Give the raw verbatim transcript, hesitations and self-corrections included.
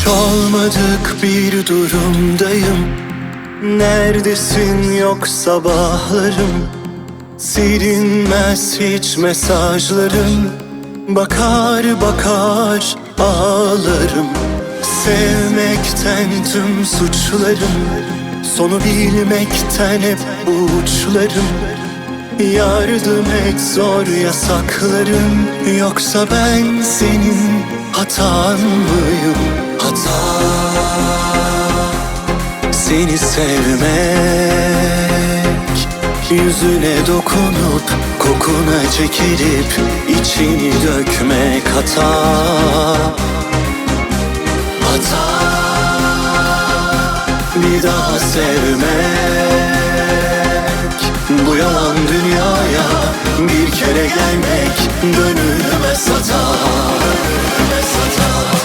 olmadık bir durumdayım. Neredesin yok sabahlarım, silinmez hiç mesajlarım. Bakar bakar ağlarım. Sevmekten tüm suçlarım, sonu bilmekten hep bu uçlarım. Yardım et zor yasaklarım, yoksa ben senin hatan mıyım? Hata seni sevmek, yüzüne dokunup kokuna çekilip içini dökmek hata. Hata bir daha sevmek, bu yalan dünyaya bir kere gelmek dönülmez hata. Dönülmez hata.